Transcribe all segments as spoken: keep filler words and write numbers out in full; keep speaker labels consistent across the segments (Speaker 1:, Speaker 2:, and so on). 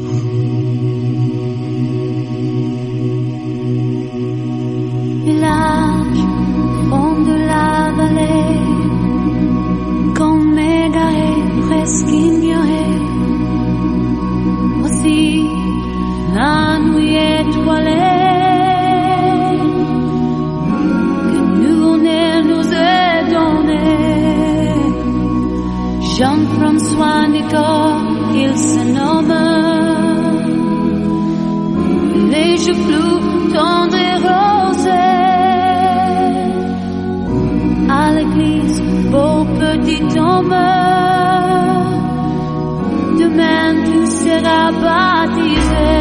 Speaker 1: Village, fond de la vallée, comme égaré, presque ignoré. Aussi, la nuit étoilée, que nouveau-né nous est donné. Jean-François Nicole, il se nomme. Les yeux flous, tendres et rosés. À l'église, beau petit homme. Demain tu seras baptisé.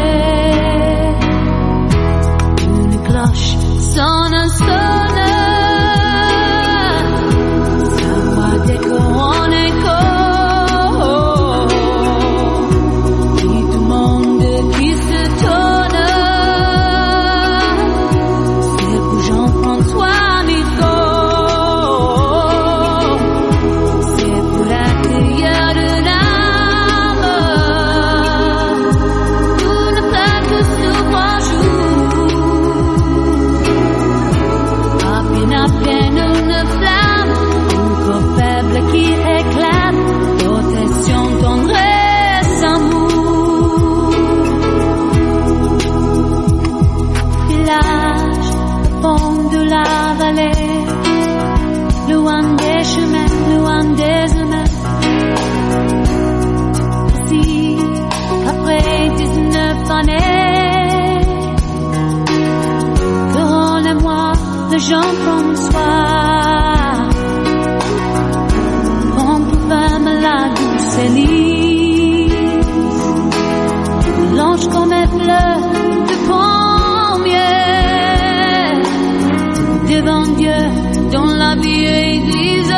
Speaker 1: Une cloche sonne, sonne. Sa voix d'écho en écho. Et tout le monde qui se tourne. C'est pour Jean-François Nicole. C'est pour l'accueillir de l'âme. Tout ne fait que s'ouvre un jour. À peine, à peine une flamme, encore faible qui éclate, protection, tendresse, amour. Village, fond de la vallée, loin des chemins, loin des humains. Si, après dix-neuf années, couronnez-moi de Jean-François. On femme la douce Élise, blanche comme un fleur de pommier, devant Dieu dans la vieille église.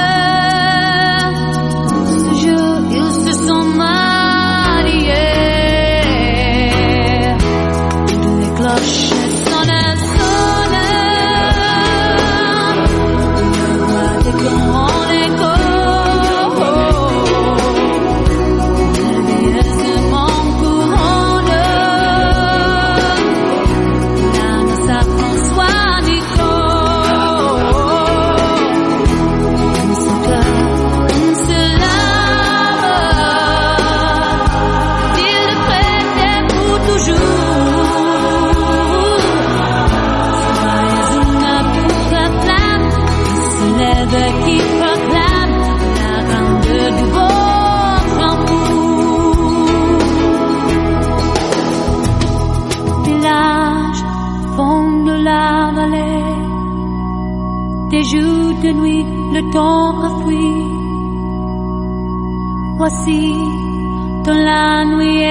Speaker 1: Ce jour, ils se sont mariés. Les cloches sonnent, sonnent. Le roi des grands en écho. La vieillesse de mon couronne. L'âme à François Nicole. Dans son cœur, on se lave. Il le prêtait pour toujours. Soyez une pure flamme qui se lève, qui proclame la grandeur du votre amour. Village, fond de la vallée, des jours de nuit, le temps a fui. Voici dans la nuit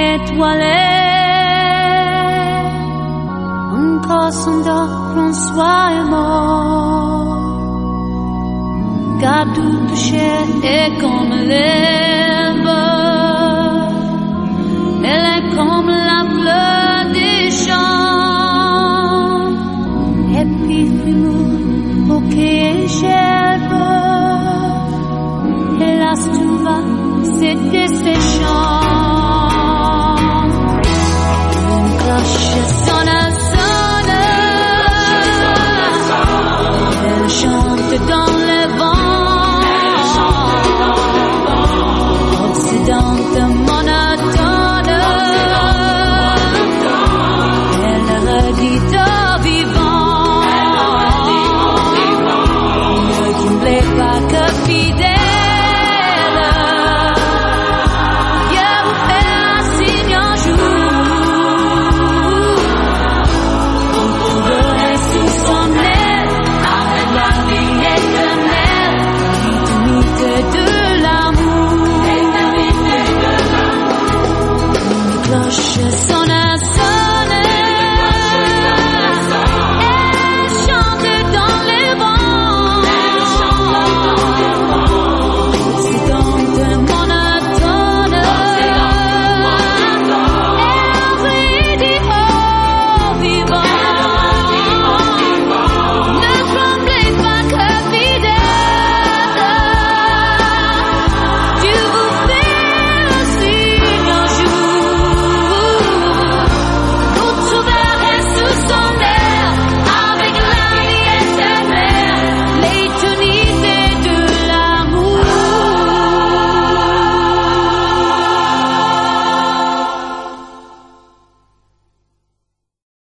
Speaker 1: étoilée, encore s'endort, François est mort. Car tout touché est comme l'herbe, elle est comme la fleur des champs. Et puis fumeur, bouquet et gerbe, hélas tout va, c'est desséchant. Une cloche sonne, sonne. Elle chante dans le vent, obsédante, monotone. Elle redit aux vivants, ne tremblez pas que fidèle. Dieu vous fait un signe un jour. Vous trouverez sous son aile, avec la vie éternelle, l'intimité de l'amour. Une cloche sonne.